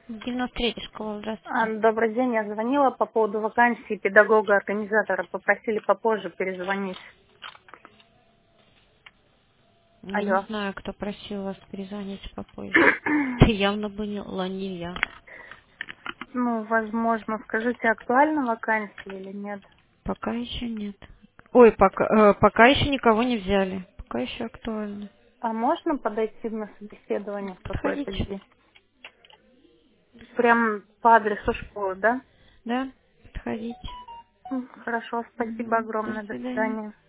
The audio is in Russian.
93-я школа, здравствуйте. Добрый день, я звонила по поводу вакансии педагога-организатора. Попросили попозже перезвонить. Не Алло. знаю, кто просил вас перезвонить попозже. Это явно была не я. Ну, возможно, скажите, актуальна вакансия или нет? Пока еще нет. Ой, пока еще никого не взяли. Пока еще актуально. А можно подойти на собеседование в какой-то Подходите. день? Прям по адресу школы, да? Да, подходите. Хорошо, спасибо Мгм. До огромное, до свидания. свидания.